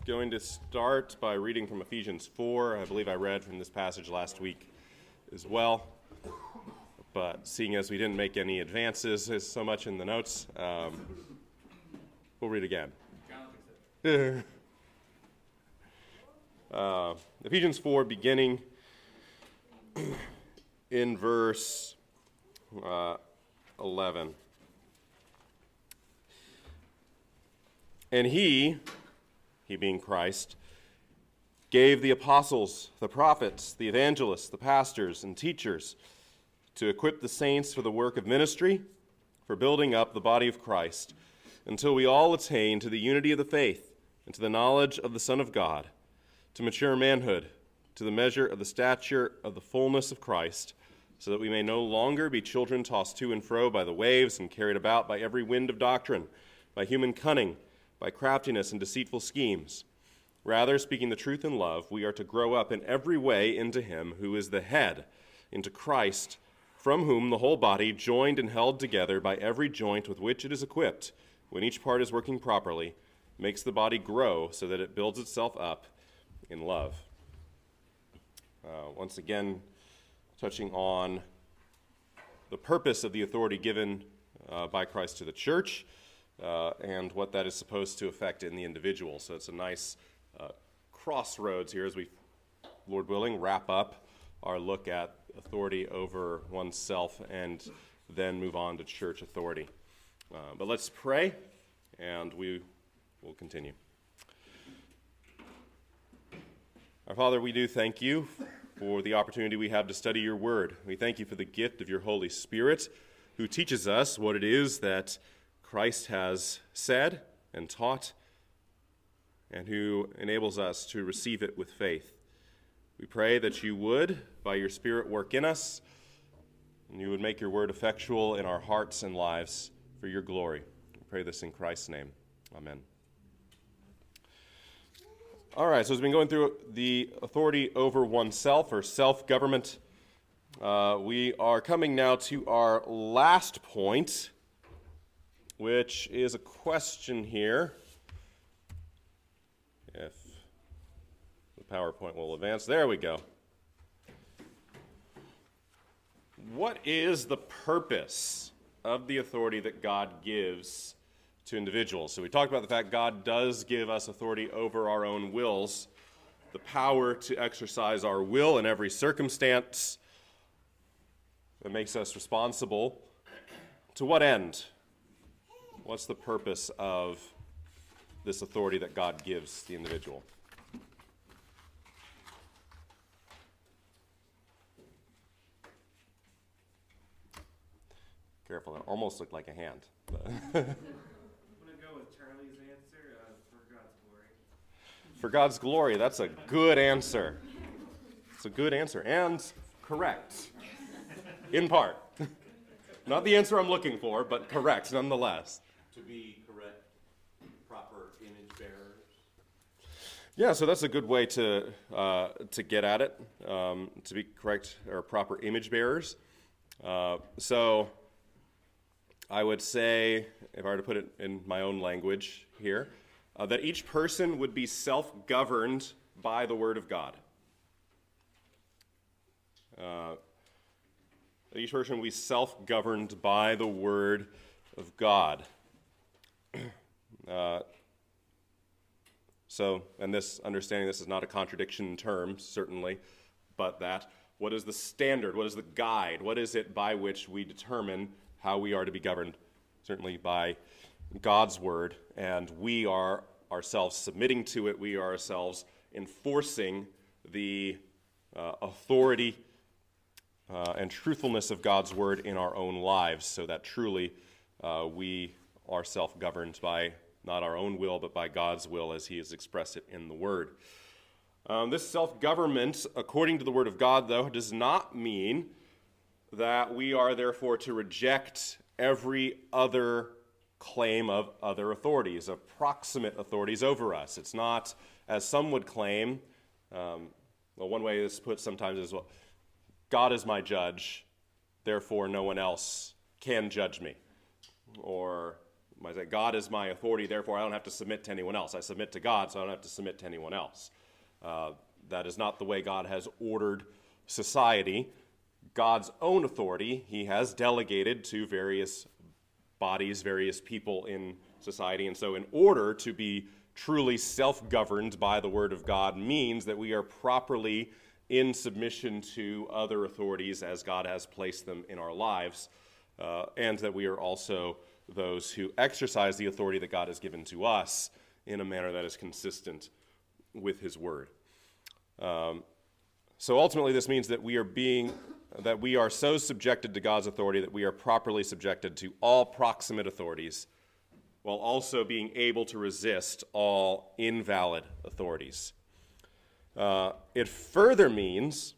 going to start by reading from Ephesians 4. I believe I read from this passage last week as well. But seeing as we didn't make any advances so much in the notes, we'll read again. Ephesians 4, beginning in verse 11. And he being Christ, gave the apostles, the prophets, the evangelists, the pastors, and teachers to equip the saints for the work of ministry, for building up the body of Christ, until we all attain to the unity of the faith and to the knowledge of the Son of God, to mature manhood, to the measure of the stature of the fullness of Christ, so that we may no longer be children tossed to and fro by the waves and carried about by every wind of doctrine, by human cunning, by craftiness and deceitful schemes. Rather, speaking the truth in love, we are to grow up in every way into him who is the head, into Christ, from whom the whole body, joined and held together by every joint with which it is equipped, when each part is working properly, makes the body grow so that it builds itself up in love. Once again, touching on the purpose of the authority given by Christ to the church, and what that is supposed to affect in the individual. So it's a nice crossroads here as we, Lord willing, wrap up our look at authority over oneself and then move on to church authority. But let's pray, and we will continue. Our Father, we do thank you for the opportunity we have to study your word. We thank you for the gift of your Holy Spirit, who teaches us what it is that Christ has said and taught, and who enables us to receive it with faith. We pray that you would, by your Spirit, work in us, and you would make your word effectual in our hearts and lives for your glory. We pray this in Christ's name. Amen. All right, so as we've been going through the authority over oneself, or self-government, we are coming now to our last point, which is a question here. If the PowerPoint will advance. There we go. What is the purpose of the authority that God gives to individuals? So we talked about the fact God does give us authority over our own wills, the power to exercise our will in every circumstance that makes us responsible. To what end? What's the purpose of this authority that God gives the individual? Careful, that almost looked like a hand. I'm going to go with Charlie's answer, for God's glory. For God's glory, that's a good answer. It's a good answer, and correct, in part. Not the answer I'm looking for, but correct nonetheless. To be correct, proper image bearers. Yeah, so that's a good way to get at it, to be correct or proper image bearers. So I would say, if I were to put it in my own language here, that each person would be self-governed by the Word of God. Each person will be self-governed by the Word of God. And this understanding, this is not a contradiction in terms, certainly, but that what is the standard, what is the guide, what is it by which we determine how we are to be governed? Certainly by God's Word, and we are ourselves submitting to it, we are ourselves enforcing the authority and truthfulness of God's Word in our own lives, so that truly we are self-governed by not our own will, but by God's will as he has expressed it in the Word. This self-government, according to the Word of God, though, does not mean that we are therefore to reject every other claim of other authorities, of proximate authorities over us. It's not, as some would claim, one way this is put sometimes is, well, God is my judge, therefore no one else can judge me. Or I say, God is my authority, therefore I don't have to submit to anyone else. I submit to God, so I don't have to submit to anyone else. That is not the way God has ordered society. God's own authority he has delegated to various bodies, various people in society. And so in order to be truly self-governed by the Word of God means that we are properly in submission to other authorities as God has placed them in our lives, and that we are also those who exercise the authority that God has given to us in a manner that is consistent with his Word. So ultimately this means that we are so subjected to God's authority that we are properly subjected to all proximate authorities, while also being able to resist all invalid authorities. It further means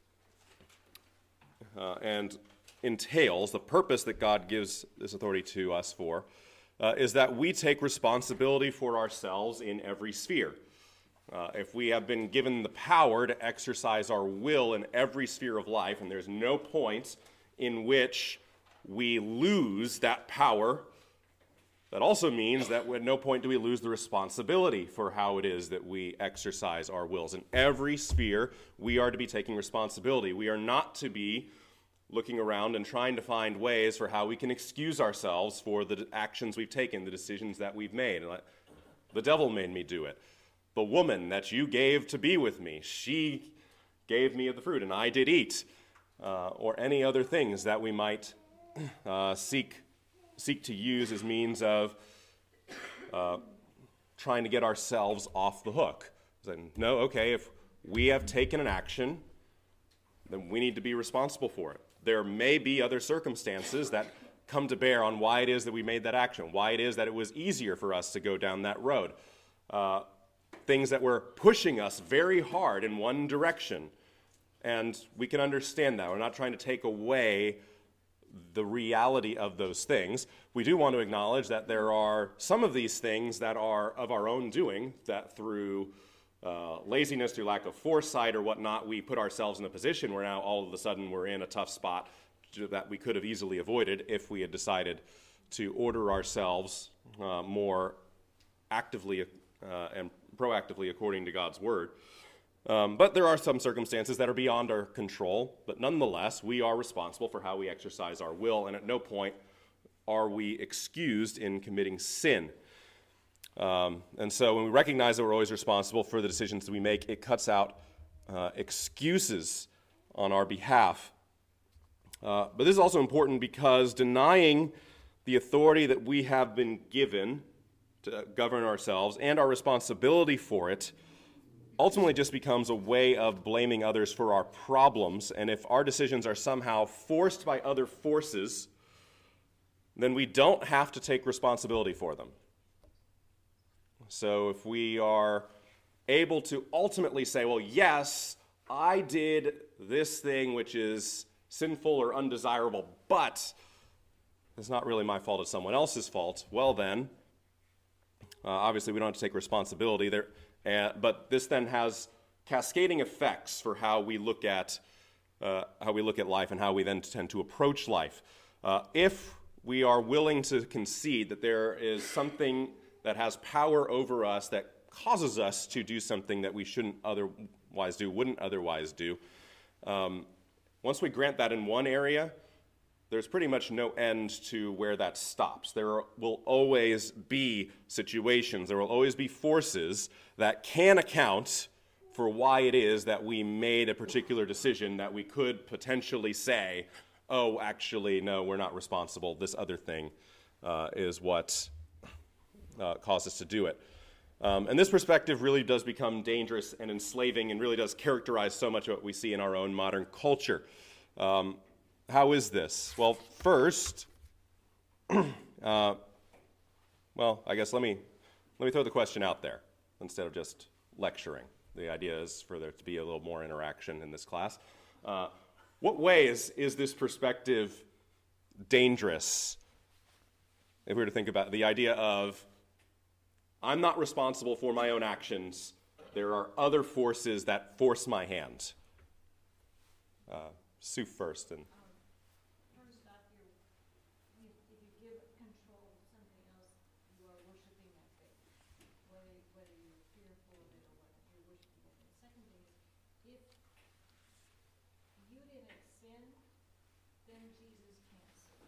and entails the purpose that God gives this authority to us for is that we take responsibility for ourselves in every sphere. If we have been given the power to exercise our will in every sphere of life, and there's no point in which we lose that power, that also means that at no point do we lose the responsibility for how it is that we exercise our wills. In every sphere, we are to be taking responsibility. We are not to be looking around and trying to find ways for how we can excuse ourselves for the actions we've taken, the decisions that we've made. The devil made me do it. The woman that you gave to be with me, she gave me of the fruit, and I did eat. Or any other things that we might seek to use as means of trying to get ourselves off the hook. No, okay, if we have taken an action, then we need to be responsible for it. There may be other circumstances that come to bear on why it is that we made that action, why it is that it was easier for us to go down that road. Things that were pushing us very hard in one direction. And we can understand that. We're not trying to take away the reality of those things. We do want to acknowledge that there are some of these things that are of our own doing, that through laziness, through lack of foresight or whatnot, we put ourselves in a position where now all of a sudden we're in a tough spot that we could have easily avoided if we had decided to order ourselves more actively and proactively according to God's Word. But there are some circumstances that are beyond our control, but nonetheless, we are responsible for how we exercise our will, and at no point are we excused in committing sin. And so when we recognize that we're always responsible for the decisions that we make, it cuts out excuses on our behalf. But this is also important because denying the authority that we have been given to govern ourselves and our responsibility for it ultimately just becomes a way of blaming others for our problems. And if our decisions are somehow forced by other forces, then we don't have to take responsibility for them. So if we are able to ultimately say, well, yes, I did this thing which is sinful or undesirable, but it's not really my fault, it's someone else's fault, well then, obviously we don't have to take responsibility there. But this then has cascading effects for how we look at life and how we then tend to approach life. If we are willing to concede that there is something that has power over us that causes us to do something that we shouldn't otherwise do, wouldn't otherwise do, once we grant that in one area, there's pretty much no end to where that stops. There will always be situations, there will always be forces that can account for why it is that we made a particular decision that we could potentially say, oh, actually, no, we're not responsible. This other thing is what caused us to do it. And this perspective really does become dangerous and enslaving and really does characterize so much of what we see in our own modern culture. How is this? Well, first, I guess let me throw the question out there instead of just lecturing. The idea is for there to be a little more interaction in this class. What ways is this perspective dangerous? If we were to think about the idea of, I'm not responsible for my own actions. There are other forces that force my hand. Sue first. First off, if you give control to something else, if you didn't sin, then Jesus can't sin.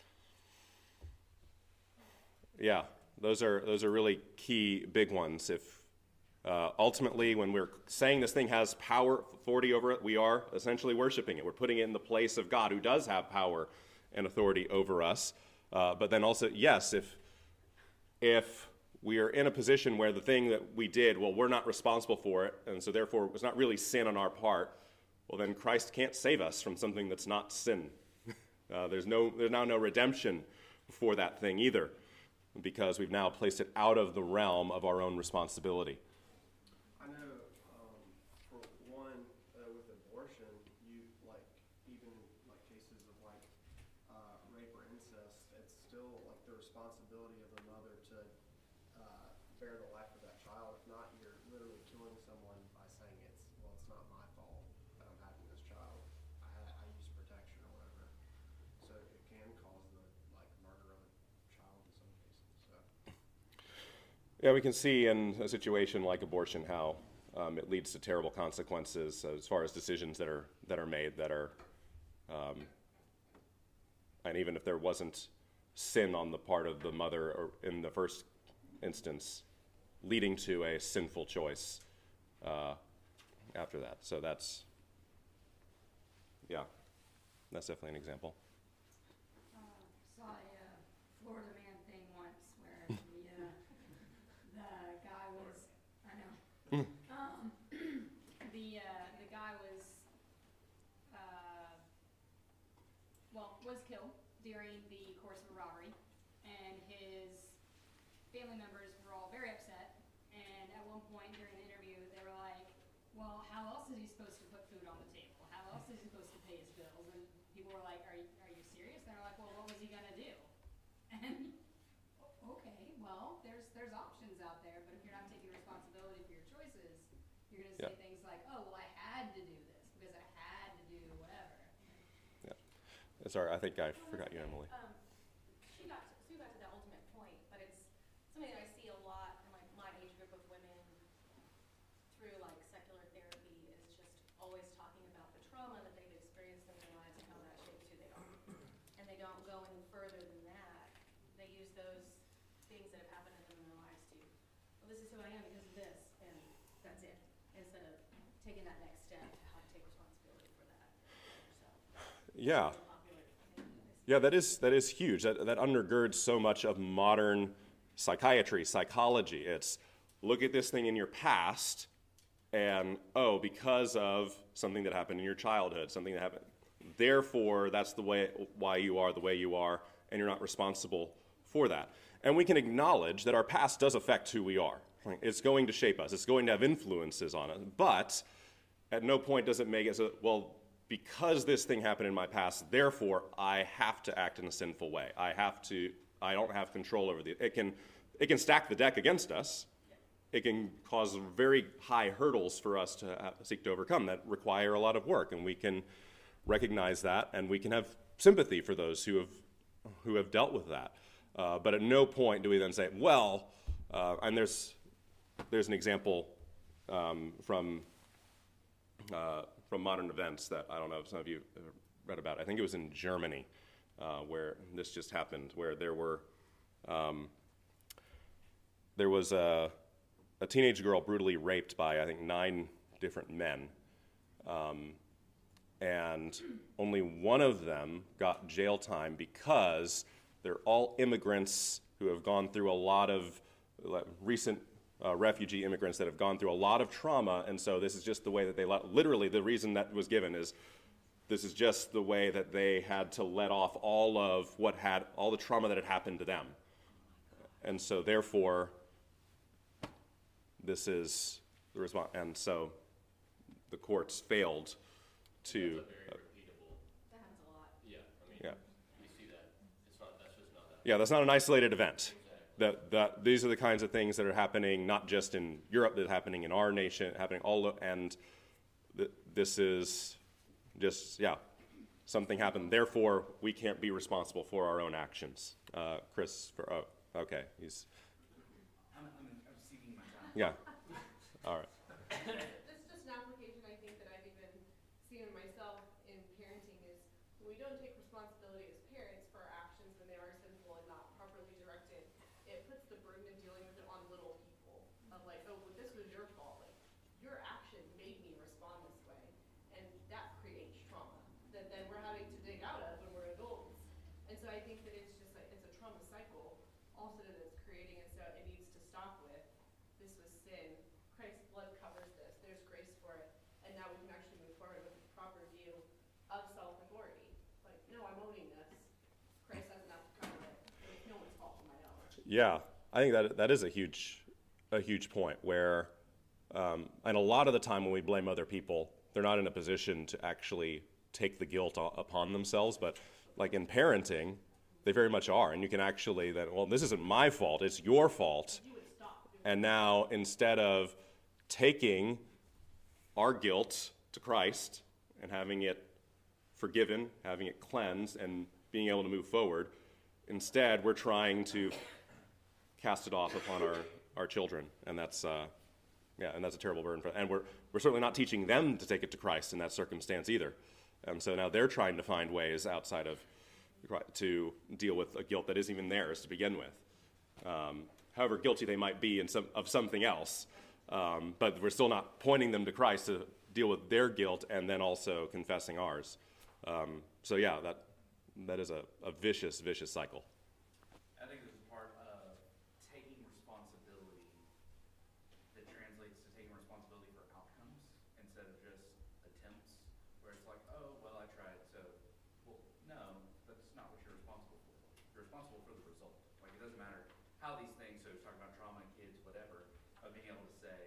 Yeah, those are really key big ones. If ultimately, when we're saying this thing has power, authority over it, we are essentially worshiping it. We're putting it in the place of God, who does have power and authority over us. But then also, yes, if we are in a position where the thing that we did, well, we're not responsible for it, and so therefore it was not really sin on our part, well, then Christ can't save us from something that's not sin. There's now no redemption for that thing either, because we've now placed it out of the realm of our own responsibility. I know, for one, with abortion, you even cases of rape or incest, it's still the responsibility of the mother to bear the life of that child. If not, you're literally killing someone by saying it's not my fault that I'm having this child. I use protection or whatever. So it can cause the murder of a child in some cases. So. Yeah, we can see in a situation like abortion how it leads to terrible consequences as far as decisions that are made that are, and even if there wasn't sin on the part of the mother or in the first instance, leading to a sinful choice after that. So that's definitely an example. Saw a Florida man thing once where the guy was, I know, the guy was, was killed during the course of a robbery, and his family members were all very upset, and at one point during the interview, they were like, well, how else is he supposed to put food on the table? How else is he supposed to pay his bills? And people were like, are you serious? And they're like, well, what was he gonna do? And okay, well, there's options out there, but if you're not taking responsibility for your choices, you're gonna say things like, oh, well, I had to do this because I had to do whatever. Yeah. Sorry, I think I forgot you, Emily. Sue got to the ultimate point, but it's something that I see a lot in my age group of women through secular therapy is just always talking about the trauma that they've experienced in their lives and how that shapes who they are. And they don't go any further than that. They use those things that have happened to them in their lives to, well, this is who I am because of this, and that's it. Instead of taking that next step to how to take responsibility for that yourself. Yeah. Yeah, that is huge. That undergirds so much of modern psychiatry, psychology. It's look at this thing in your past, and because of something that happened in your childhood, something that happened, therefore that's why you are the way you are, and you're not responsible for that. And we can acknowledge that our past does affect who we are. It's going to shape us. It's going to have influences on us. But at no point does it make it so, well, because this thing happened in my past, therefore I have to act in a sinful way. I don't have control over it can stack the deck against us. It can cause very high hurdles for us to seek to overcome that require a lot of work, and we can recognize that, and we can have sympathy for those who have dealt with that. But at no point do we then say, well, and there's an example from modern events that I don't know if some of you have read about. I think it was in Germany where this just happened, where there was a teenage girl brutally raped by, I think, 9 different men. And only one of them got jail time because they're all immigrants who have gone through a lot of recent refugee immigrants that have gone through a lot of trauma, and so this is just the way that they literally the reason that was given is this is just the way that they had to let off all the trauma that had happened to them. And so therefore this is the response, and so the courts failed to Very repeatable. That happens a lot. Yeah, I mean, yeah. we see that. That's just not that. Yeah, that's not an isolated event. These are the kinds of things that are happening not just in Europe, that are happening in our nation, happening and this is just, something happened. Therefore, we can't be responsible for our own actions. Chris, okay, he's... I'm receiving my time. Yeah, all right. This is just an application I think that I I think that it's just it's a trauma cycle also that it's creating, and so it needs to stop with, this was sin, Christ's blood covers this, there's grace for it, and now we can actually move forward with a proper view of self-authority. Like, no, I'm owning this. Christ has enough to cover it. It's no one's fault but my own. Yeah, I think that is a huge point where, and a lot of the time when we blame other people, they're not in a position to actually take the guilt upon themselves. But like in parenting, they very much are. And you can actually then, well, this isn't my fault, it's your fault. And now instead of taking our guilt to Christ and having it forgiven, having it cleansed, and being able to move forward, instead we're trying to cast it off upon our children. And that's and that's a terrible burden. And we're certainly not teaching them to take it to Christ in that circumstance either. And so now they're trying to find ways outside of to deal with a guilt that isn't even theirs to begin with. However guilty they might be of something else, but we're still not pointing them to Christ to deal with their guilt and then also confessing ours. So yeah, that is a vicious cycle. I think this is part of taking responsibility that translates to taking responsibility for outcomes instead of just attempts, where it's like, oh, well, I tried, so, well, no, that's not what you're responsible for. You're responsible for the result. Like, it doesn't matter how these things, so talking about trauma in kids, whatever, of being able to say,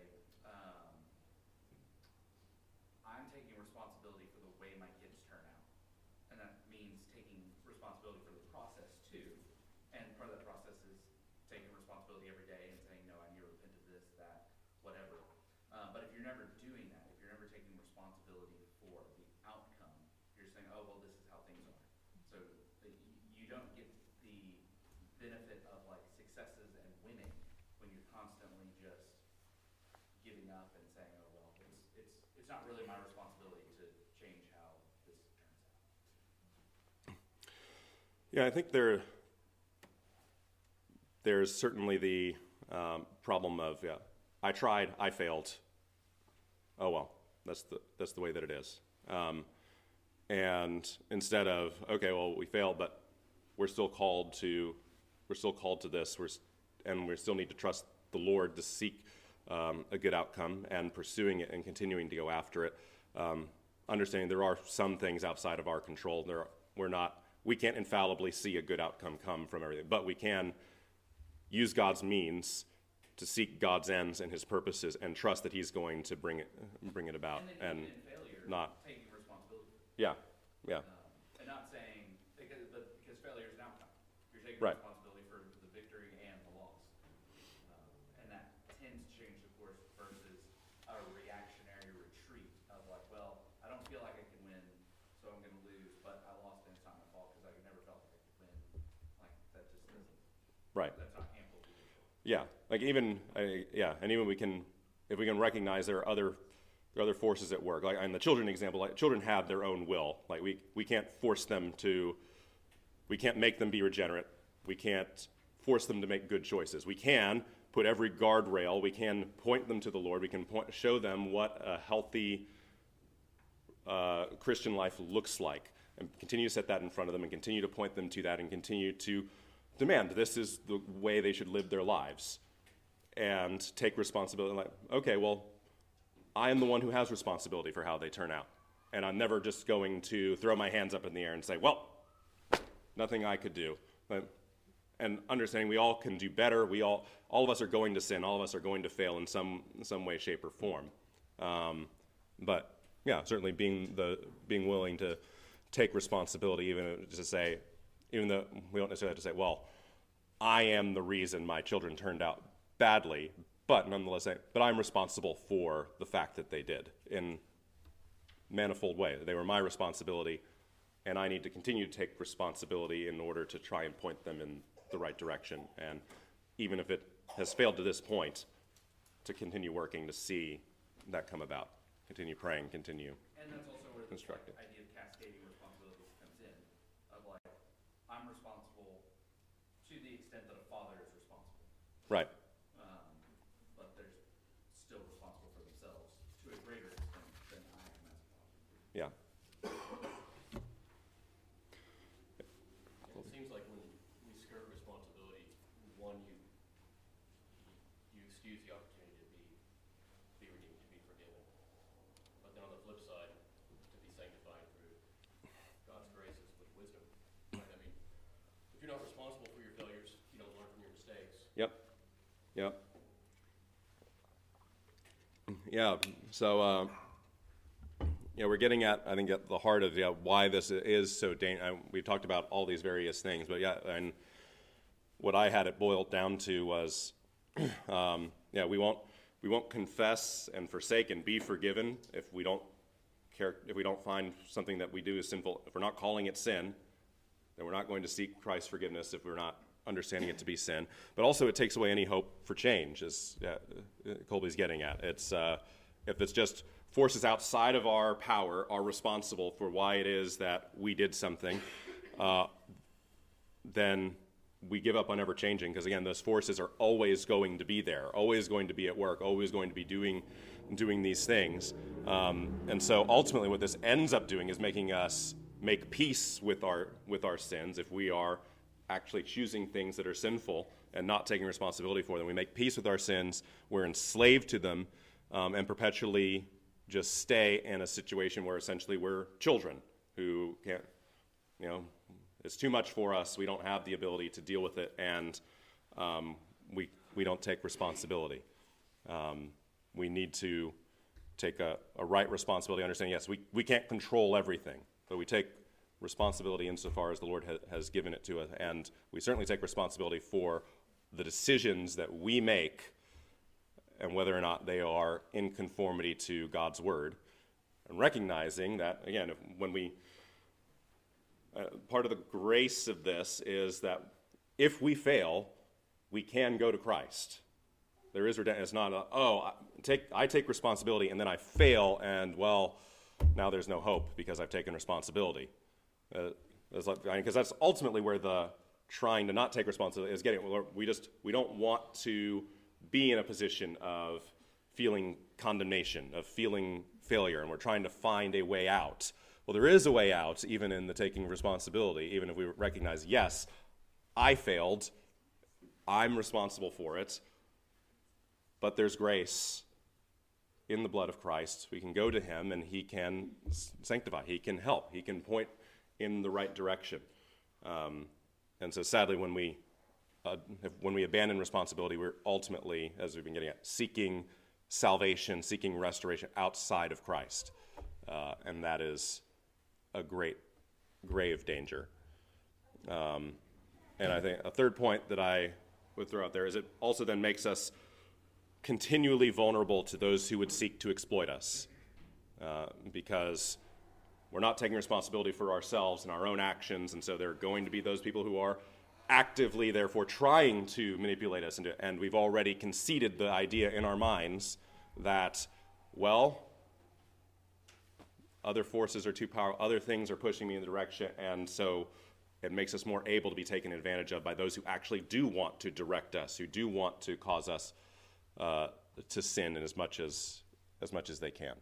I'm taking responsibility for the way my kids turn out. And that means taking responsibility for the process too. And part of that process is taking responsibility every day and saying, no, I need to repent of this, that, whatever. But if you're never doing that, if you're never taking responsibility for the outcome, you're saying, oh, well, this is how things are. So you don't get the benefit of like successes and winning when you're constantly just giving up and saying, oh, well, it's not really my responsibility to change how this turns out. Yeah, I think there's certainly the problem of, I tried, I failed. Oh well, that's the way that it is. And instead of, okay, well, we failed, but we're still called to this, and we still need to trust the Lord to seek a good outcome and pursuing it and continuing to go after it. Understanding there are some things outside of our control. We can't infallibly see a good outcome come from everything, but we can use God's means to seek God's ends and His purposes and trust that He's going to bring it about. And then even in failure, not taking responsibility. Yeah. And not saying, because failure is an outcome. You're taking Right. responsibility for the victory and the loss. And that tends to change the course versus a reactionary retreat of like, well, I don't feel like I can win, so I'm going to lose, but I lost and it's not my fault because I never felt like I could win. Like, that just doesn't, Right. that's not ample leadership. Yeah, like even if we can recognize there are other forces at work. Like in the children example, like children have their own will. Like we can't force them to. We can't make them be regenerate. We can't force them to make good choices. We can put every guardrail. We can point them to the Lord. We can show them what a healthy Christian life looks like, and continue to set that in front of them, and continue to point them to that, and continue to demand this is the way they should live their lives, and take responsibility. Like, okay, well, I am the one who has responsibility for how they turn out, and I'm never just going to throw my hands up in the air and say, well, nothing I could do. And understanding we all can do better. All of us are going to sin. All of us are going to fail in some way, shape, or form. But yeah, certainly being willing to take responsibility, even though we don't necessarily have to say, well, I am the reason my children turned out badly, but nonetheless, but I'm responsible for the fact that they did in manifold way. They were my responsibility, and I need to continue to take responsibility in order to try and point them in the right direction. And even if it has failed to this point, to continue working to see that come about. Continue praying, continue And that's also where the instructing. idea of cascading responsibilities comes in, of like, I'm responsible to the extent that a father is responsible. Right. But they're still responsible for themselves to a greater extent than I am as a father. Yeah. It seems like excuse the opportunity to be redeemed, to be forgiven. But then on the flip side, to be sanctified through God's graces with wisdom. Right? I mean, if you're not responsible for your failures, you don't learn from your mistakes. Yep. Yep. Yeah. So, we're getting at, I think, at the heart of why this is so dangerous. We've talked about all these various things, but and what I had it boiled down to was, we won't confess and forsake and be forgiven if we don't find something that we do is sinful. If we're not calling it sin, then we're not going to seek Christ's forgiveness if we're not understanding it to be sin. But also it takes away any hope for change, as Colby's getting at. It's if it's just forces outside of our power are responsible for why it is that we did something, then we give up on ever changing, because again, those forces are always going to be there, always going to be at work, always going to be doing these things. And so ultimately what this ends up doing is making us make peace with our sins. If we are actually choosing things that are sinful and not taking responsibility for them, we make peace with our sins, we're enslaved to them, and perpetually just stay in a situation where essentially we're children who can't, it's too much for us, we don't have the ability to deal with it, and we don't take responsibility. We need to take a right responsibility, understanding, yes, we can't control everything, but we take responsibility insofar as the Lord has given it to us, and we certainly take responsibility for the decisions that we make and whether or not they are in conformity to God's Word, and recognizing that, again, part of the grace of this is that if we fail, we can go to Christ. There is redemption. It's not I take responsibility and then I fail, and now there's no hope because I've taken responsibility. Because that's ultimately where the trying to not take responsibility is getting. We don't want to be in a position of feeling condemnation, of feeling failure, and we're trying to find a way out. Well, there is a way out, even in the taking responsibility, even if we recognize, yes, I failed, I'm responsible for it, but there's grace in the blood of Christ. We can go to him, and he can sanctify, he can help, he can point in the right direction. And so sadly, when we abandon responsibility, we're ultimately, as we've been getting at, seeking salvation, seeking restoration outside of Christ. And that is a great, grave danger. And I think a third point that I would throw out there is it also then makes us continually vulnerable to those who would seek to exploit us. Because we're not taking responsibility for ourselves and our own actions, and so there are going to be those people who are actively, therefore, trying to manipulate us, and we've already conceded the idea in our minds that, other forces are too powerful, other things are pushing me in the direction, and so it makes us more able to be taken advantage of by those who actually do want to direct us, who do want to cause us to sin in as much as they can.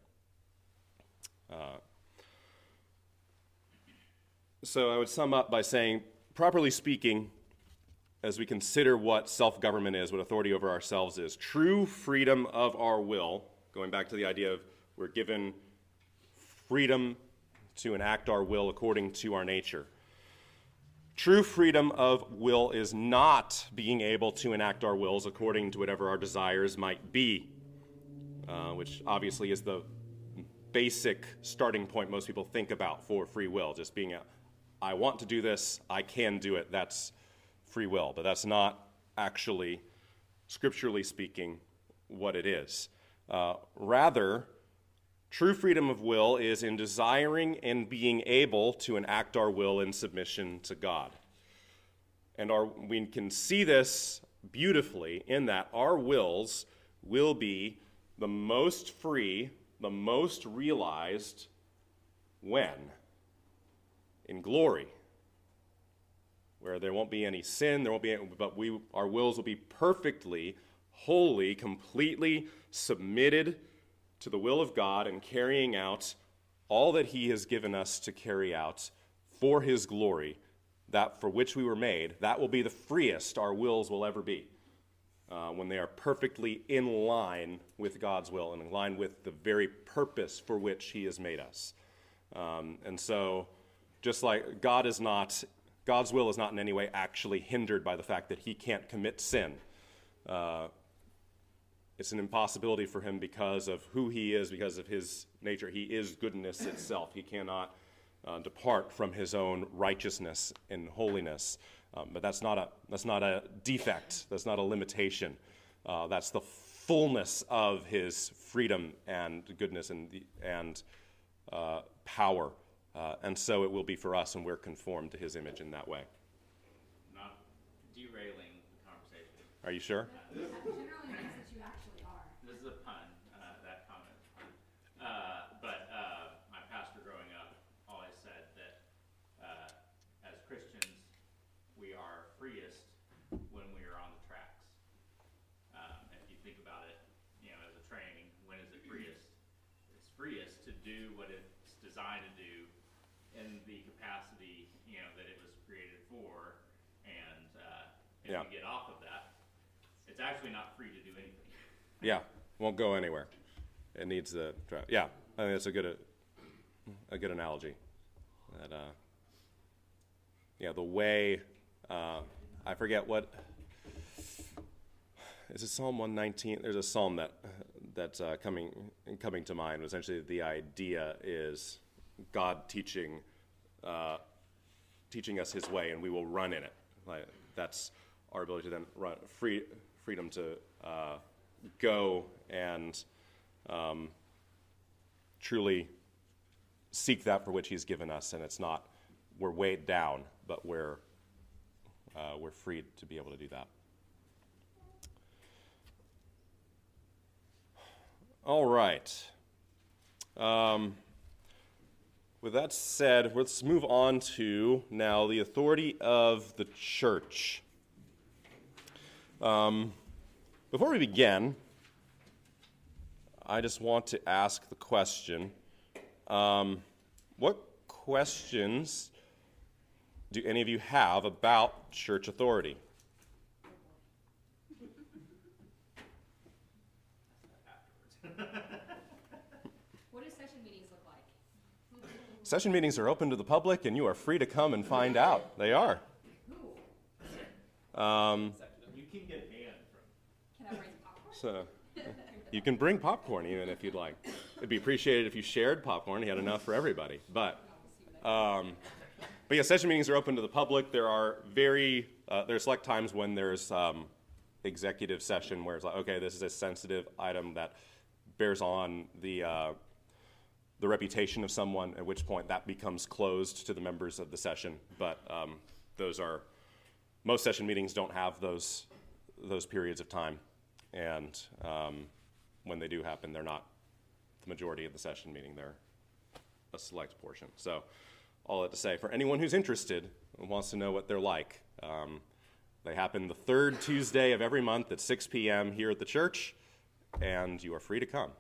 So I would sum up by saying, properly speaking, as we consider what self-government is, what authority over ourselves is, true freedom of our will, going back to the idea of we're given freedom to enact our will according to our nature. True freedom of will is not being able to enact our wills according to whatever our desires might be, which obviously is the basic starting point most people think about for free will, just being I want to do this, I can do it, that's free will. But that's not actually, scripturally speaking, what it is. Rather, true freedom of will is in desiring and being able to enact our will in submission to God. And we can see this beautifully in that our wills will be the most free, the most realized when? In glory, where there won't be any sin, but our wills will be perfectly, wholly, completely submitted to the will of God and carrying out all that he has given us to carry out for his glory, that for which we were made. That will be the freest our wills will ever be. when they are perfectly in line with God's will and in line with the very purpose for which he has made us. And so, just like God's will is not in any way actually hindered by the fact that he can't commit sin. It's an impossibility for him because of who he is, because of his nature. He is goodness itself. He cannot depart from his own righteousness and holiness. But that's not a defect. That's not a limitation. That's the fullness of his freedom and goodness and power. And so it will be for us, and we're conformed to his image in that way. Not derailing the conversation. Are you sure? Generally means that you actually are. This is a pun, that comment. But my pastor growing up always said that as Christians, we are freest when we are on the tracks. If you think about it, as a training, when is it freest? It's freest to do what it's designed to do in the capacity, that it was created for. And if you get off of that, it's actually not free to do anything. Yeah, won't go anywhere. It needs the drive. Yeah, I think that's a good analogy. That the way, I forget what, is it Psalm 119? There's a psalm that's coming to mind. Essentially, the idea is God teaching us his way, and we will run in it. Like, that's our ability to then run, freedom to go and truly seek that for which he's given us. And it's not we're weighed down, but we're freed to be able to do that. All right. With that said, let's move on to now the authority of the church. Before we begin, I just want to ask the question, what questions do any of you have about church authority? What do session meetings look like? Session meetings are open to the public, and you are free to come and find out. They are. You can get banned from. Can I bring popcorn? So you can bring popcorn even if you'd like. It'd be appreciated if you shared popcorn. You had enough for everybody. But yeah, session meetings are open to the public. There are there's select times when there's executive session where it's like, okay, this is a sensitive item that bears on the reputation of someone, at which point that becomes closed to the members of the session. But most session meetings don't have those periods of time, and when they do happen, they're not the majority of the session meeting. They're a select portion. So all that to say, for anyone who's interested and wants to know what they're like, they happen the third Tuesday of every month at 6 p.m. here at the church, and you are free to come.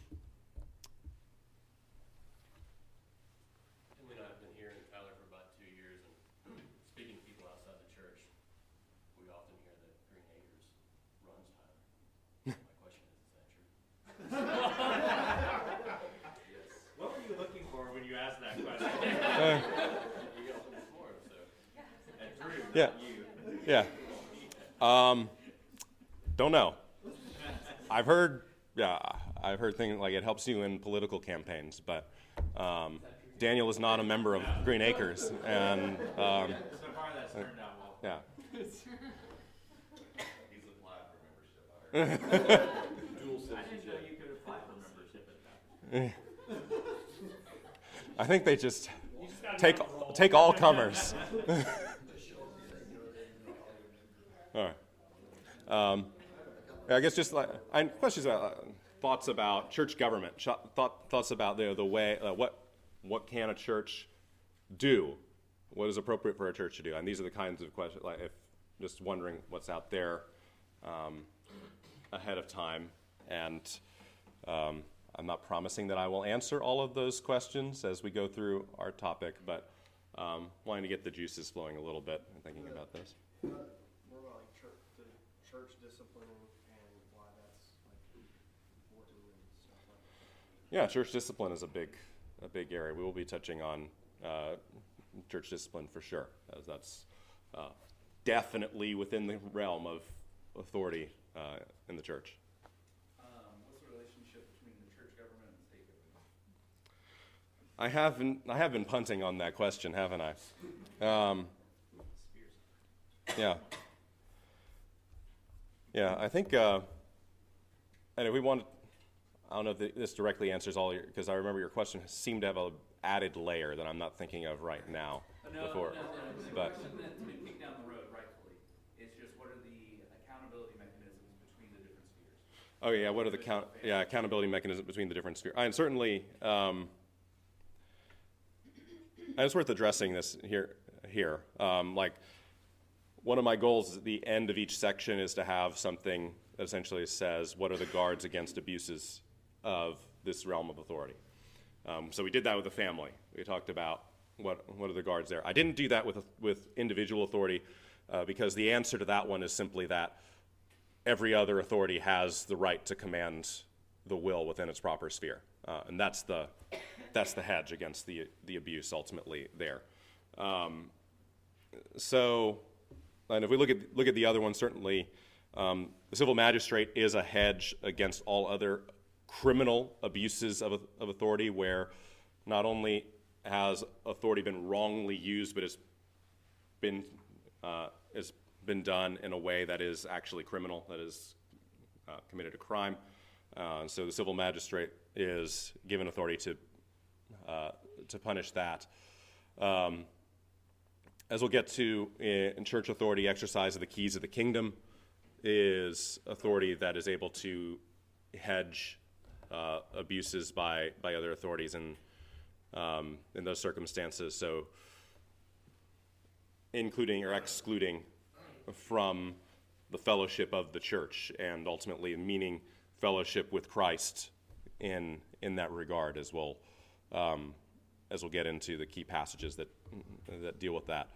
Emily and I have been here in Tyler for about 2 years, and speaking to people outside the church, we often hear that Green Acres runs Tyler. My question is that true? What were you looking for when you asked that question? You got one this morning, so. And Drew, Yeah. you. Yeah. Don't know. I've heard things like it helps you in political campaigns, but Daniel is not a member of Green Acres, and So far, that's turned out well. yeah. He's applied for membership. I heard. Dual I didn't know citizenship. you could apply for membership at that. I think they just You just gotta take all comers. All right. I guess just questions about thoughts about church government, thoughts about the way what can a church do, what is appropriate for a church to do, and these are the kinds of questions. Like if just wondering what's out there ahead of time, and I'm not promising that I will answer all of those questions as we go through our topic, but wanting to get the juices flowing a little bit and thinking about this. More about like the church disciplining Yeah, church discipline is a big area. We will be touching on church discipline for sure, as that's definitely within the realm of authority in the church. What's the relationship between the church government and the state government? I have been punting on that question, haven't I? Yeah. Yeah, I think, and if we want, I don't know if this directly answers all your, because I remember your question seemed to have an added layer that I'm not thinking of right now. No, before, it's a but question that's been kicked down the road rightfully. It's just what are the accountability mechanisms between the different spheres? oh yeah, what are the accountability mechanisms between the different spheres? And certainly, and it's worth addressing this here. Like, one of my goals at the end of each section is to have something that essentially says, what are the guards against abuses of this realm of authority? So we did that with the family. We talked about what are the guards there. I didn't do that with individual authority because the answer to that one is simply that every other authority has the right to command the will within its proper sphere. And that's the hedge against the abuse ultimately there. And if we look at the other one, certainly the civil magistrate is a hedge against all other criminal abuses of authority, where not only has authority been wrongly used, but it's been done in a way that is actually criminal, that is committed a crime. So the civil magistrate is given authority to punish that. As we'll get to in church authority, exercise of the keys of the kingdom is authority that is able to hedge abuses by other authorities in those circumstances. So, including or excluding from the fellowship of the church, and ultimately meaning fellowship with Christ in that regard, as we'll get into the key passages that deal with that.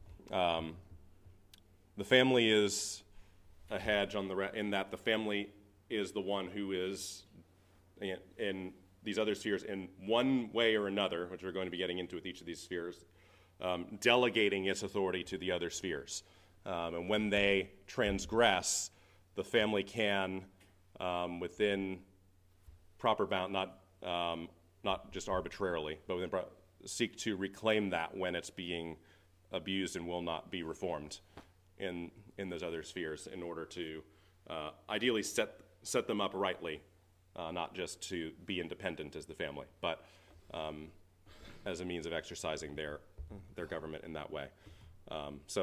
The family is a hedge in that the family is the one who is in these other spheres in one way or another, which we're going to be getting into with each of these spheres, delegating its authority to the other spheres. And when they transgress, the family can, within proper bound, not just arbitrarily, but seek to reclaim that when it's being abused and will not be reformed in those other spheres, in order to ideally set them up rightly, not just to be independent as the family, but as a means of exercising their government in that way. So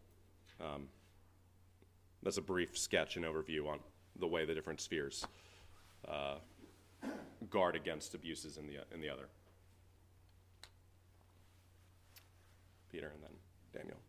that's a brief sketch and overview on the way the different spheres guard against abuses in the other. Peter and then Daniel.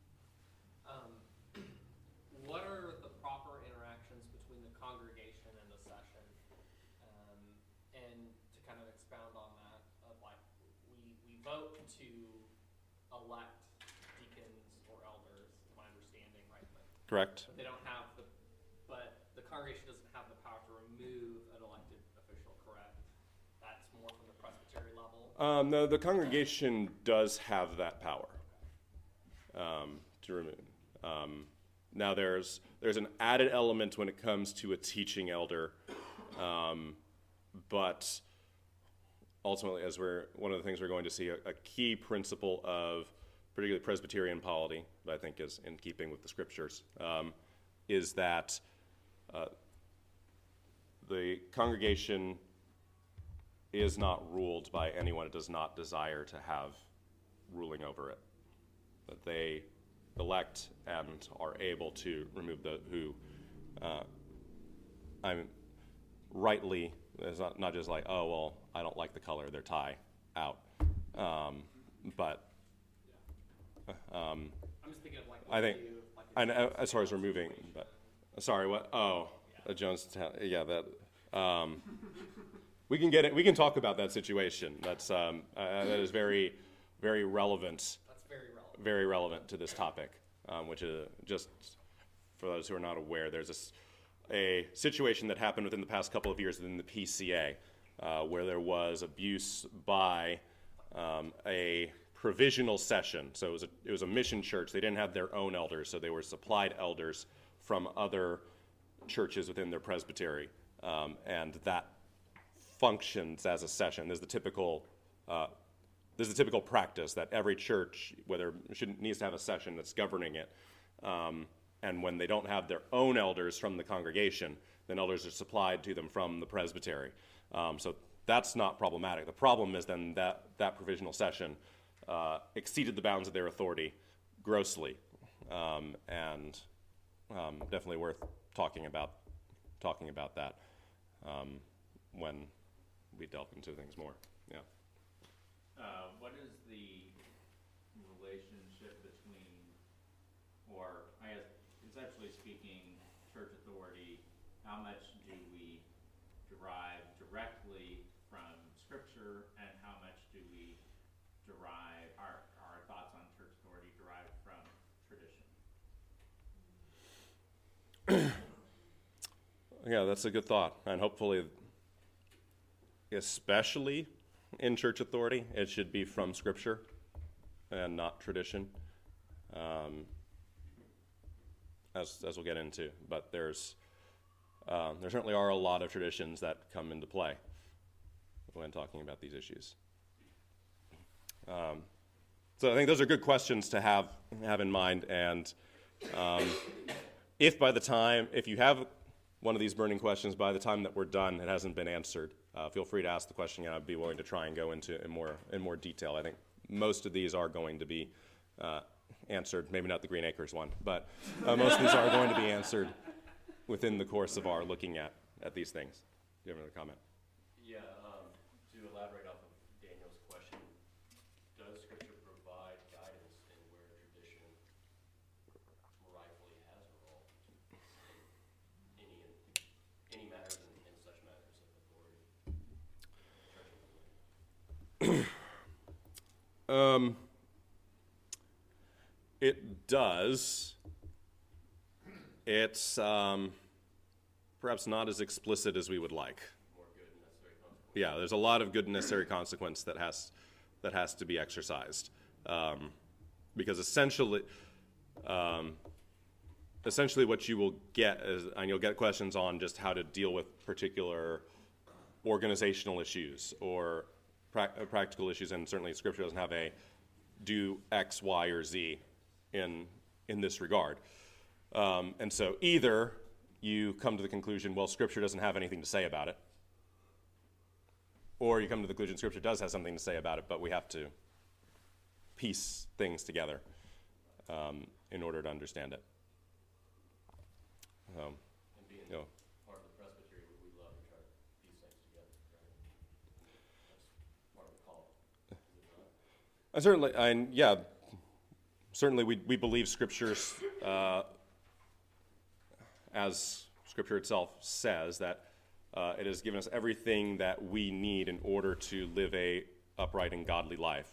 What are the proper interactions between the congregation and the session? And to kind of expound on that, like we vote to elect deacons or elders, to my understanding, right? Correct. But they don't have but the congregation doesn't have the power to remove an elected official, correct? That's more from the presbytery level? No, the congregation does have that power to remove. Now, there's an added element when it comes to a teaching elder, but ultimately, one of the things we're going to see, a key principle of particularly Presbyterian polity, that I think is in keeping with the scriptures, is that the congregation is not ruled by anyone it does not desire to have ruling over it. That they elect and are able to remove rightly, it's not just like, oh, well, I don't like the color of their tie, out. But I'm just thinking of like, I think, as far as removing, but sorry, what? Oh, yeah. Jonestown, yeah, that. We can talk about that situation. That is very, very relevant. That's very relevant. Very relevant to this topic, which is just for those who are not aware. There's a situation that happened within the past couple of years within the PCA, where there was abuse by a provisional session. So it was a mission church. They didn't have their own elders, so they were supplied elders from other churches within their presbytery, and that functions as a session. There's the typical practice that every church, needs to have a session that's governing it. And when they don't have their own elders from the congregation, then elders are supplied to them from the presbytery. So that's not problematic. The problem is then that provisional session exceeded the bounds of their authority grossly, and definitely worth talking about that when we delve into things more. Yeah. What is the relationship between, or I guess conceptually speaking, church authority? How much do we derive directly from Scripture, and how much do we derive our thoughts on church authority derived from tradition? Yeah, that's a good thought, and hopefully, especially in church authority, it should be from Scripture and not tradition, as we'll get into. But there certainly are a lot of traditions that come into play when talking about these issues. So I think those are good questions to have in mind, and if you have one of these burning questions by the time that we're done, it hasn't been answered, feel free to ask the question, and I'd be willing to try and go into in more detail. I think most of these are going to be answered, maybe not the Green Acres one, but most of these are going to be answered within the course of our looking at these things. Do you have another comment? Yeah, to elaborate off of Daniel's question, does Scripture provide guidance in where tradition rightfully has a role in any matters in such matters of authority? It does. It's perhaps not as explicit as we would like. More good and necessary consequences. Yeah, there's a lot of good and necessary consequence that has to be exercised, because essentially what you will get is, and you'll get questions on just how to deal with particular organizational issues or practical issues, and certainly Scripture doesn't have a do X, Y, or Z in this regard. And so either you come to the conclusion, well, Scripture doesn't have anything to say about it, or you come to the conclusion Scripture does have something to say about it, but we have to piece things together in order to understand it. And being part of the presbytery, we love to try to piece things together, right? That's part of the call, is it not? Certainly we believe Scriptures, as Scripture itself says, that it has given us everything that we need in order to live a upright and godly life,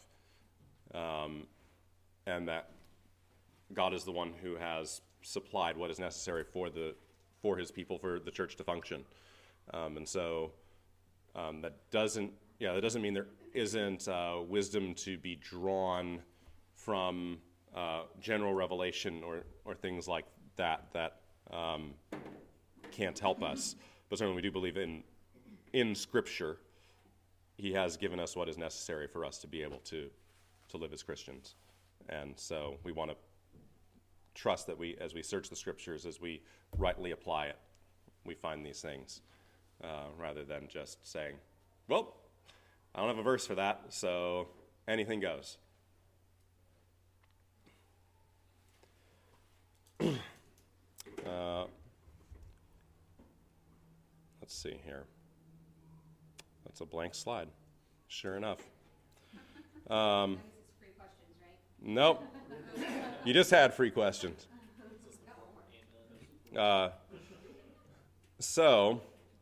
and that God is the one who has supplied what is necessary for His people, for the church to function, and so that doesn't mean there isn't wisdom to be drawn from general revelation or things like that can't help us. But certainly we do believe in Scripture. He has given us what is necessary for us to be able to live as Christians. And so we want to trust that as we search the Scriptures, as we rightly apply it, we find these things, rather than just saying, well, I don't have a verse for that, so anything goes. Let's see here. That's a blank slide. Sure enough. Free questions, right? Nope. You just had free questions. So,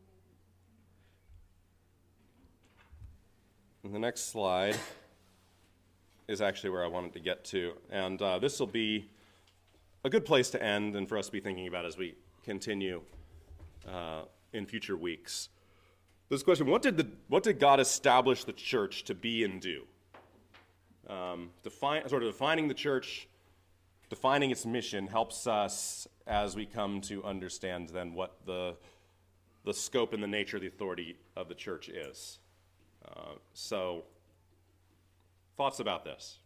the next slide is actually where I wanted to get to. And this will be a good place to end and for us to be thinking about as we continue in future weeks. this question, what did God establish the church to be and do? Defining the church, defining its mission helps us as we come to understand then what the scope and the nature of the authority of the church is. So, thoughts about this?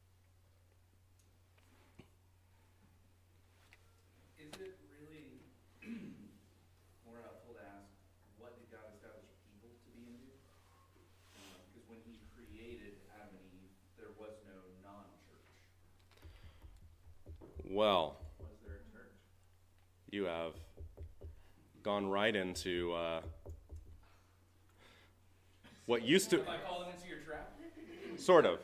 Is it really more helpful to ask, what did God establish people to be and do? Because when he created Adam and Eve, there was no non-church. Well, Was there a church? you have gone right into what used to... Have I fallen into your trap? Sort of.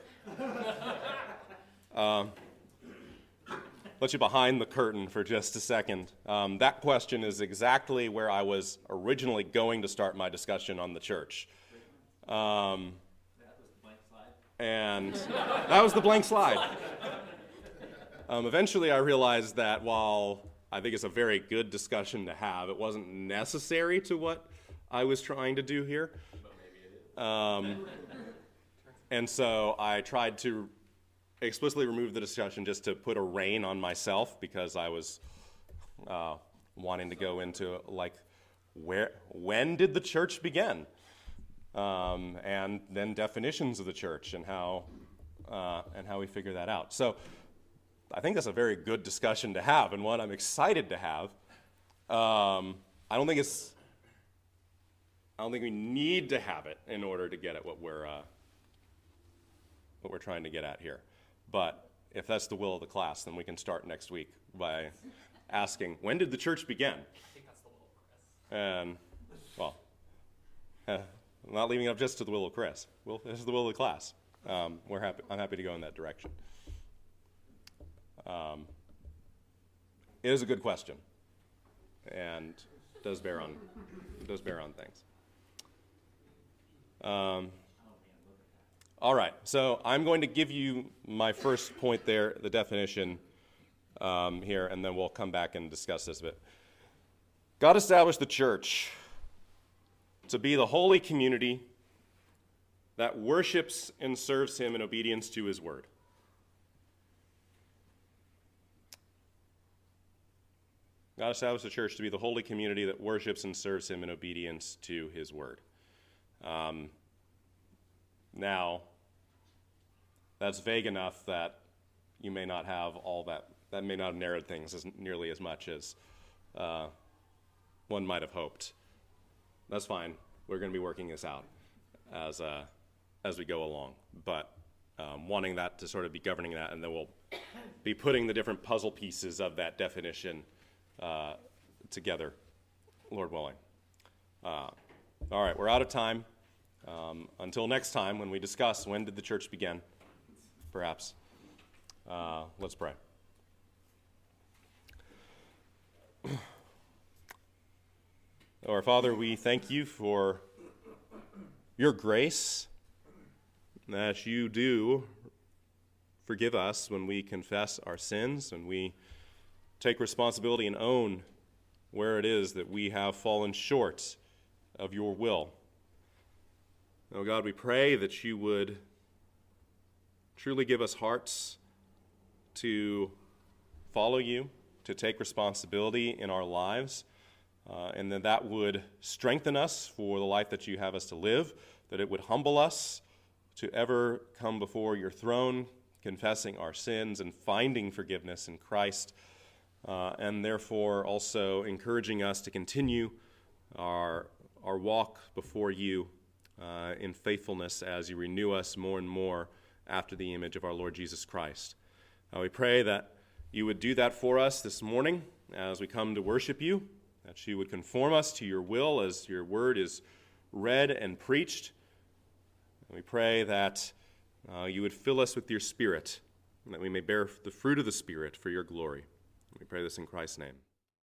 Let you behind the curtain for just a second. That question is exactly where I was originally going to start my discussion on the church. That was the blank slide? And that was the blank slide. Eventually I realized that while I think it's a very good discussion to have, it wasn't necessary to what I was trying to do here. But maybe it is. And so I tried to explicitly remove the discussion just to put a rein on myself, because I was wanting to go into, like, when did the church begin? And then definitions of the church and how we figure that out. So I think that's a very good discussion to have, and one I'm excited to have. I don't think we need to have it in order to get at what we're trying to get at here. But if that's the will of the class, then we can start next week by asking, when did the church begin? I think that's the will of Chris. And, well, I'm not leaving it up just to the will of Chris. Well, this is the will of the class. I'm happy to go in that direction. It is a good question, and does bear on things. All right, so I'm going to give you my first point there, the definition here, and then we'll come back and discuss this a bit. God established the church to be the holy community that worships and serves him in obedience to his word. God established the church to be the holy community that worships and serves him in obedience to his word. Now, that's vague enough that you may not have all that may not have narrowed things nearly as much as one might have hoped. That's fine. We're going to be working this out as we go along. But wanting that to sort of be governing that, and then we'll be putting the different puzzle pieces of that definition together, Lord willing. All right, we're out of time. Until next time, when we discuss when did the church begin, perhaps. Let's pray. Our Father, we thank you for your grace, that you do forgive us when we confess our sins, and we take responsibility and own where it is that we have fallen short of your will. Oh God, we pray that you would truly give us hearts to follow you, to take responsibility in our lives, and that would strengthen us for the life that you have us to live, that it would humble us to ever come before your throne, confessing our sins and finding forgiveness in Christ, and therefore also encouraging us to continue our walk before you in faithfulness as you renew us more and more after the image of our Lord Jesus Christ. We pray that you would do that for us this morning as we come to worship you, that you would conform us to your will as your word is read and preached. And we pray that you would fill us with your Spirit, and that we may bear the fruit of the Spirit for your glory. We pray this in Christ's name.